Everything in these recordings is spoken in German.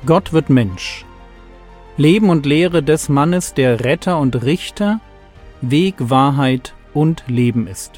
Gott wird Mensch. Leben und Lehre des Mannes, der Retter und Richter, Weg, Wahrheit und Leben ist.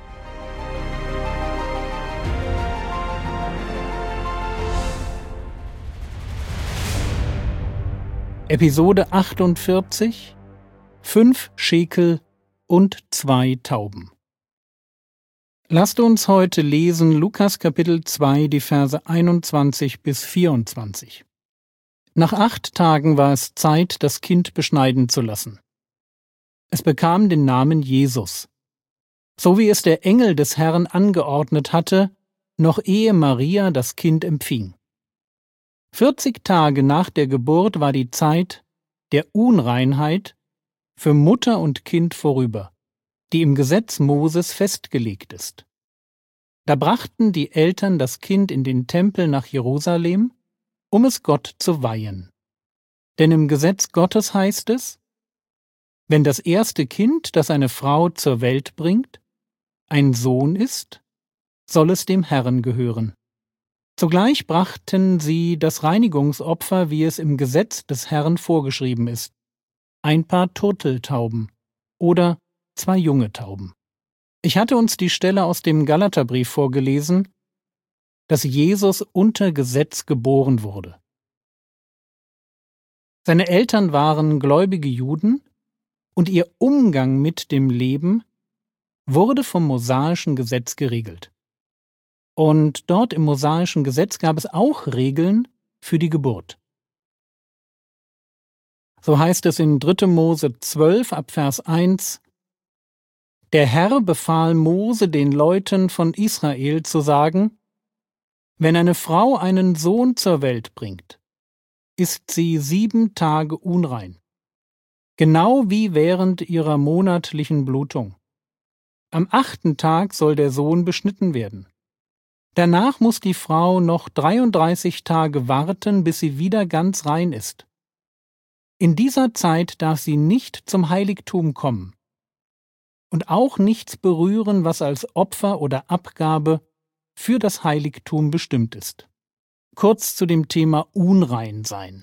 Episode 48: 5 Schekel und 2 Tauben. Lasst uns heute lesen Lukas Kapitel 2, die Verse 21 bis 24. Nach 8 Tagen war es Zeit, das Kind beschneiden zu lassen. Es bekam den Namen Jesus, so wie es der Engel des Herrn angeordnet hatte, noch ehe Maria das Kind empfing. 40 Tage nach der Geburt war die Zeit der Unreinheit für Mutter und Kind vorüber, die im Gesetz Moses festgelegt ist. Da brachten die Eltern das Kind in den Tempel nach Jerusalem, um es Gott zu weihen. Denn im Gesetz Gottes heißt es: Wenn das erste Kind, das eine Frau zur Welt bringt, ein Sohn ist, soll es dem Herrn gehören. Zugleich brachten sie das Reinigungsopfer, wie es im Gesetz des Herrn vorgeschrieben ist: ein Paar Turteltauben oder 2 junge Tauben. Ich hatte uns die Stelle aus dem Galaterbrief vorgelesen, dass Jesus unter Gesetz geboren wurde. Seine Eltern waren gläubige Juden und ihr Umgang mit dem Leben wurde vom mosaischen Gesetz geregelt. Und dort im mosaischen Gesetz gab es auch Regeln für die Geburt. So heißt es in 3. Mose 12 ab Vers 1: Der Herr befahl Mose den Leuten von Israel zu sagen: Wenn eine Frau einen Sohn zur Welt bringt, ist sie 7 Tage unrein, genau wie während ihrer monatlichen Blutung. Am 8. Tag soll der Sohn beschnitten werden. Danach muss die Frau noch 33 Tage warten, bis sie wieder ganz rein ist. In dieser Zeit darf sie nicht zum Heiligtum kommen und auch nichts berühren, was als Opfer oder Abgabe für das Heiligtum bestimmt ist. Kurz zu dem Thema Unrein sein.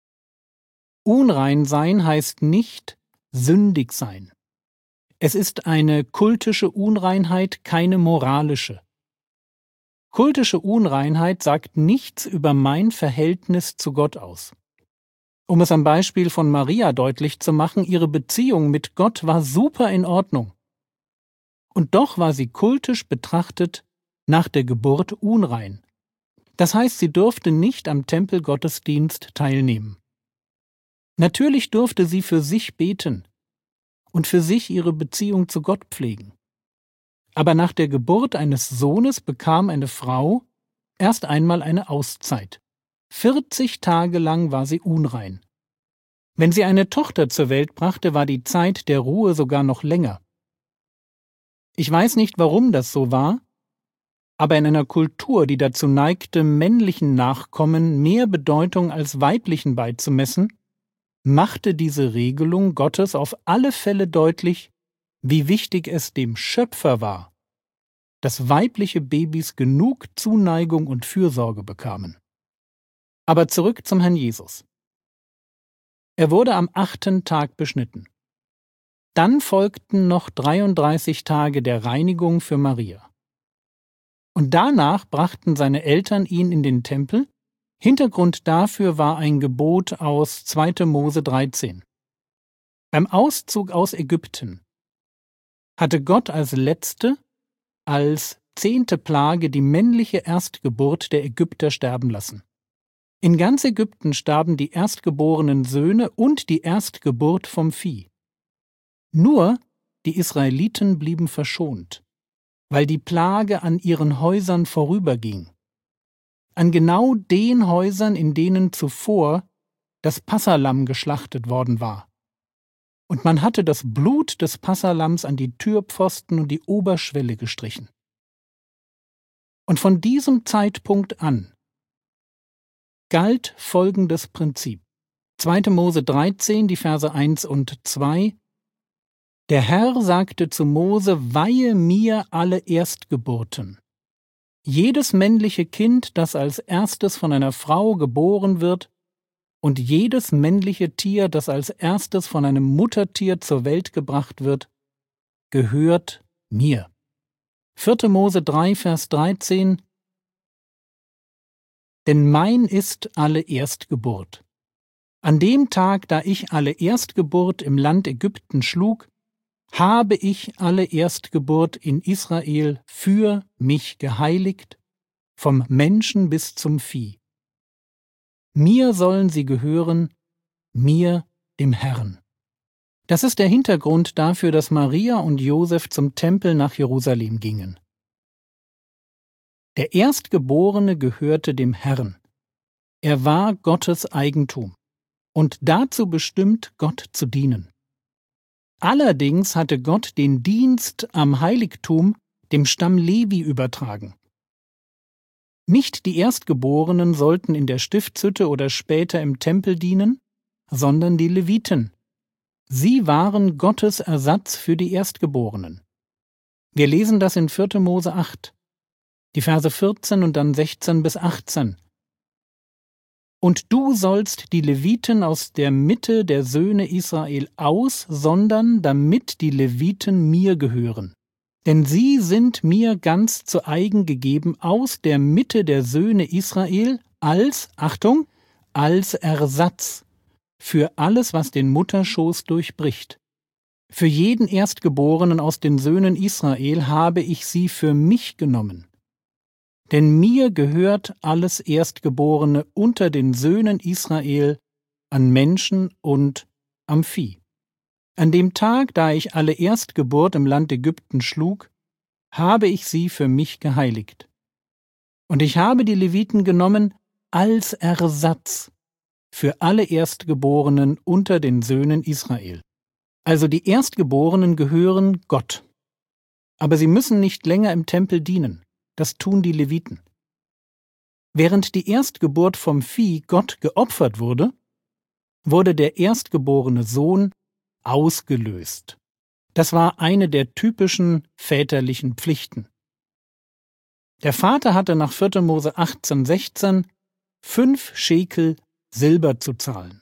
Unrein sein heißt nicht sündig sein. Es ist eine kultische Unreinheit, keine moralische. Kultische Unreinheit sagt nichts über mein Verhältnis zu Gott aus. Um es am Beispiel von Maria deutlich zu machen, ihre Beziehung mit Gott war super in Ordnung. Und doch war sie kultisch betrachtet nach der Geburt unrein. Das heißt, sie durfte nicht am Tempelgottesdienst teilnehmen. Natürlich durfte sie für sich beten und für sich ihre Beziehung zu Gott pflegen. Aber nach der Geburt eines Sohnes bekam eine Frau erst einmal eine Auszeit. 40 Tage lang war sie unrein. Wenn sie eine Tochter zur Welt brachte, war die Zeit der Ruhe sogar noch länger. Ich weiß nicht, warum das so war, aber in einer Kultur, die dazu neigte, männlichen Nachkommen mehr Bedeutung als weiblichen beizumessen, machte diese Regelung Gottes auf alle Fälle deutlich, wie wichtig es dem Schöpfer war, dass weibliche Babys genug Zuneigung und Fürsorge bekamen. Aber zurück zum Herrn Jesus. Er wurde am 8. Tag beschnitten. Dann folgten noch 33 Tage der Reinigung für Maria. Und danach brachten seine Eltern ihn in den Tempel. Hintergrund dafür war ein Gebot aus 2. Mose 13. Beim Auszug aus Ägypten hatte Gott als letzte, als 10. Plage die männliche Erstgeburt der Ägypter sterben lassen. In ganz Ägypten starben die erstgeborenen Söhne und die Erstgeburt vom Vieh. Nur die Israeliten blieben verschont, weil die Plage an ihren Häusern vorüberging. An genau den Häusern, in denen zuvor das Passalamm geschlachtet worden war. Und man hatte das Blut des Passalams an die Türpfosten und die Oberschwelle gestrichen. Und von diesem Zeitpunkt an galt folgendes Prinzip. 2. Mose 13, die Verse 1 und 2: Der Herr sagte zu Mose: Weihe mir alle Erstgeburten. Jedes männliche Kind, das als erstes von einer Frau geboren wird, und jedes männliche Tier, das als erstes von einem Muttertier zur Welt gebracht wird, gehört mir. 4. Mose 3, Vers 13: Denn mein ist alle Erstgeburt. An dem Tag, da ich alle Erstgeburt im Land Ägypten schlug, habe ich alle Erstgeburt in Israel für mich geheiligt, vom Menschen bis zum Vieh. Mir sollen sie gehören, mir, dem Herrn. Das ist der Hintergrund dafür, dass Maria und Josef zum Tempel nach Jerusalem gingen. Der Erstgeborene gehörte dem Herrn. Er war Gottes Eigentum und dazu bestimmt, Gott zu dienen. Allerdings hatte Gott den Dienst am Heiligtum dem Stamm Levi übertragen. Nicht die Erstgeborenen sollten in der Stiftshütte oder später im Tempel dienen, sondern die Leviten. Sie waren Gottes Ersatz für die Erstgeborenen. Wir lesen das in 4. Mose 8, die Verse 14 und dann 16 bis 18. Und du sollst die Leviten aus der Mitte der Söhne Israel aussondern, damit die Leviten mir gehören. Denn sie sind mir ganz zu eigen gegeben aus der Mitte der Söhne Israel als, Achtung, als Ersatz für alles, was den Mutterschoß durchbricht. Für jeden Erstgeborenen aus den Söhnen Israel habe ich sie für mich genommen. Denn mir gehört alles Erstgeborene unter den Söhnen Israel an Menschen und am Vieh. An dem Tag, da ich alle Erstgeburt im Land Ägypten schlug, habe ich sie für mich geheiligt. Und ich habe die Leviten genommen als Ersatz für alle Erstgeborenen unter den Söhnen Israel. Also die Erstgeborenen gehören Gott. Aber sie müssen nicht länger im Tempel dienen. Das tun die Leviten. Während die Erstgeburt vom Vieh Gott geopfert wurde, wurde der erstgeborene Sohn ausgelöst. Das war eine der typischen väterlichen Pflichten. Der Vater hatte nach 4. Mose 18,16 5 Schekel Silber zu zahlen.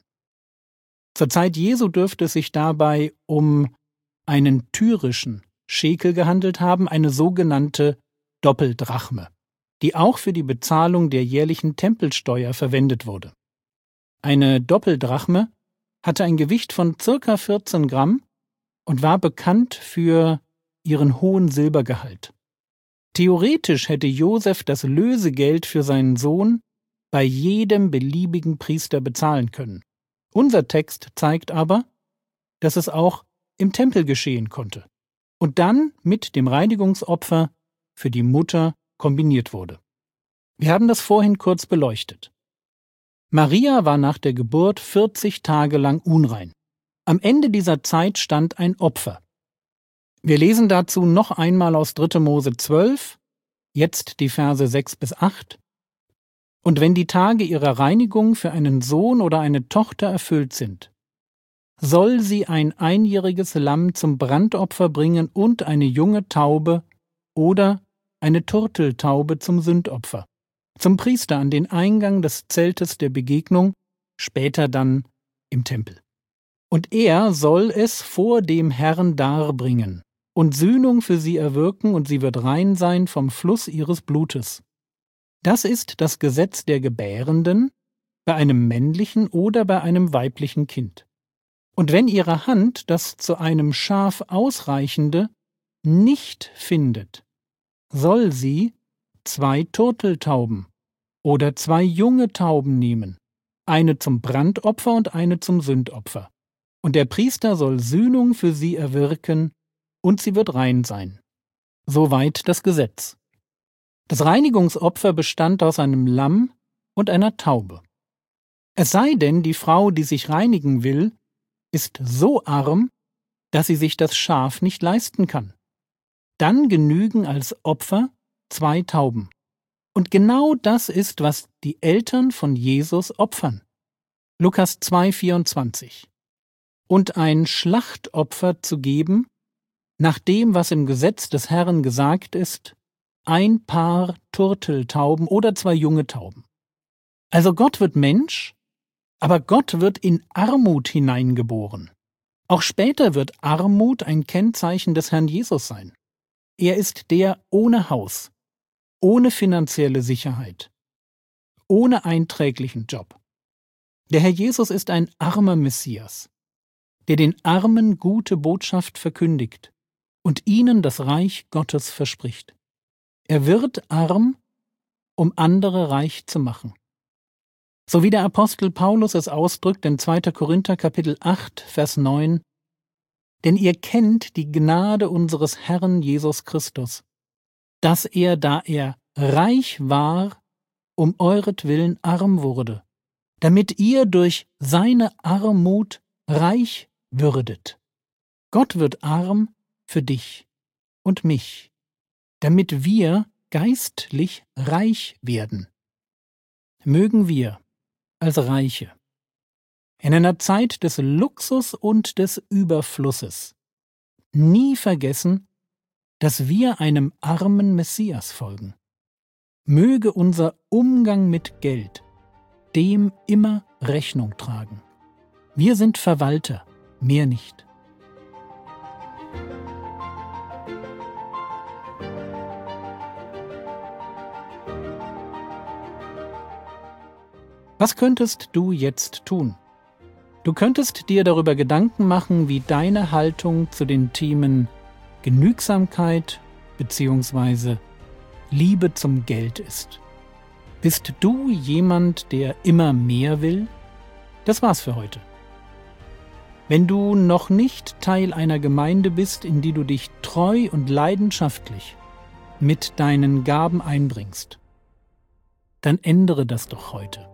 Zur Zeit Jesu dürfte es sich dabei um einen tyrischen Schekel gehandelt haben, eine sogenannte Doppeldrachme, die auch für die Bezahlung der jährlichen Tempelsteuer verwendet wurde. Eine Doppeldrachme hatte ein Gewicht von ca. 14 Gramm und war bekannt für ihren hohen Silbergehalt. Theoretisch hätte Josef das Lösegeld für seinen Sohn bei jedem beliebigen Priester bezahlen können. Unser Text zeigt aber, dass es auch im Tempel geschehen konnte und dann mit dem Reinigungsopfer für die Mutter kombiniert wurde. Wir haben das vorhin kurz beleuchtet. Maria war nach der Geburt 40 Tage lang unrein. Am Ende dieser Zeit stand ein Opfer. Wir lesen dazu noch einmal aus 3. Mose 12, jetzt die Verse 6 bis 8. Und wenn die Tage ihrer Reinigung für einen Sohn oder eine Tochter erfüllt sind, soll sie ein einjähriges Lamm zum Brandopfer bringen und eine junge Taube oder eine Turteltaube zum Sündopfer, zum Priester an den Eingang des Zeltes der Begegnung, später dann im Tempel. Und er soll es vor dem Herrn darbringen und Sühnung für sie erwirken, und sie wird rein sein vom Fluss ihres Blutes. Das ist das Gesetz der Gebärenden bei einem männlichen oder bei einem weiblichen Kind. Und wenn ihre Hand das zu einem Schaf ausreichende nicht findet, soll sie 2 Turteltauben oder 2 junge Tauben nehmen, eine zum Brandopfer und eine zum Sündopfer. Und der Priester soll Sühnung für sie erwirken, und sie wird rein sein. Soweit das Gesetz. Das Reinigungsopfer bestand aus einem Lamm und einer Taube. Es sei denn, die Frau, die sich reinigen will, ist so arm, dass sie sich das Schaf nicht leisten kann. Dann genügen als Opfer 2 Tauben. Und genau das ist, was die Eltern von Jesus opfern. Lukas 2,24. Und ein Schlachtopfer zu geben, nach dem, was im Gesetz des Herrn gesagt ist, ein Paar Turteltauben oder 2 junge Tauben. Also Gott wird Mensch Aber Gott wird in Armut hineingeboren. Auch später wird Armut ein Kennzeichen des Herrn Jesus sein. Er ist der ohne Haus, ohne finanzielle Sicherheit, ohne einträglichen Job. Der Herr Jesus ist ein armer Messias, der den Armen gute Botschaft verkündigt und ihnen das Reich Gottes verspricht. Er wird arm, um andere reich zu machen. So wie der Apostel Paulus es ausdrückt in 2. Korinther Kapitel 8, Vers 9: Denn ihr kennt die Gnade unseres Herrn Jesus Christus, dass er, da er reich war, um euretwillen arm wurde, damit ihr durch seine Armut reich würdet. Gott wird arm für dich und mich, damit wir geistlich reich werden. Mögen wir als Reiche in einer Zeit des Luxus und des Überflusses nie vergessen, dass wir einem armen Messias folgen. Möge unser Umgang mit Geld dem immer Rechnung tragen. Wir sind Verwalter, mehr nicht. Was könntest du jetzt tun? Du könntest dir darüber Gedanken machen, wie deine Haltung zu den Themen Genügsamkeit bzw. Liebe zum Geld ist. Bist du jemand, der immer mehr will? Das war's für heute. Wenn du noch nicht Teil einer Gemeinde bist, in die du dich treu und leidenschaftlich mit deinen Gaben einbringst, dann ändere das doch heute.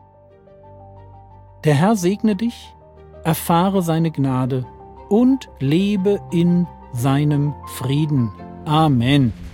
Der Herr segne dich, erfahre seine Gnade und lebe in seinem Frieden. Amen.